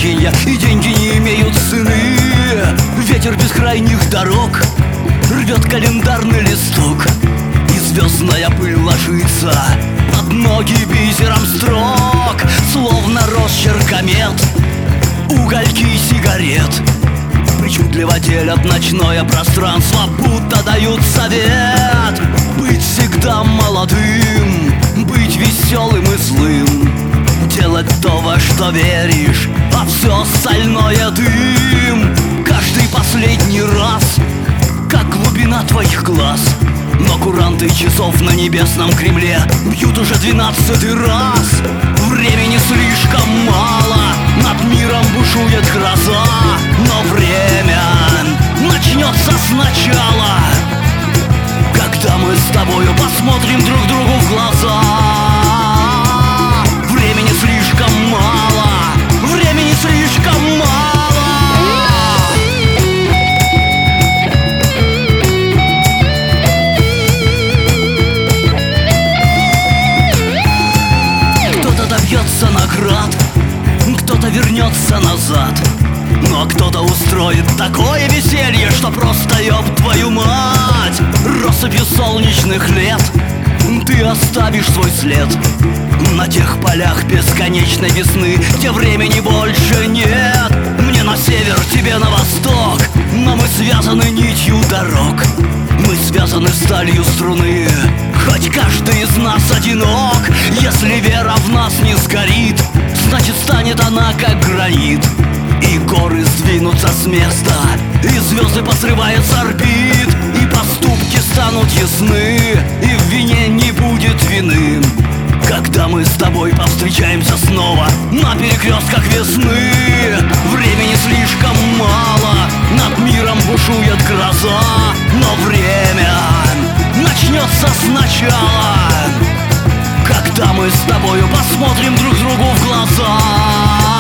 значения, и деньги не имеют цены. Ветер бескрайних дорог рвет календарный листок, и звездная пыль ложится под ноги бисером строк. Словно росчерк комет, угольки сигарет причудливо делят ночное пространство, будто дают совет. Быть всегда молодым, быть веселым и злым, делать то, во что веришь, а все остальное дым. Каждый последний раз, как глубина твоих глаз, но куранты часов на небесном Кремле бьют уже 12-й раз. Времени слишком мало, над миром бушует гроза, но время начнется сначала, когда мы с тобою посмотрим друг другу в глаза. Времени слишком мало, времени слишком мало. Добьется наград, кто-то вернется назад, но кто-то устроит такое веселье, что просто ёб твою мать. Россыпью солнечных лет ты оставишь свой след на тех полях бесконечной весны, где времени больше нет. Мне на север, тебе на восток, но мы связаны нитью дорог, мы связаны сталью струны, хоть каждый из нас одинок. Если вера в нас не сгорит, значит станет она как гранит, и горы сдвинутся с места, и звезды посрывают с орбит, и поступки станут ясны, и в вине не будет вины, когда мы с тобой повстречаемся снова на перекрестках весны. Времени слишком мало, над миром бушует гроза, но время начнется сначала, когда мы с тобою посмотрим друг другу в глаза.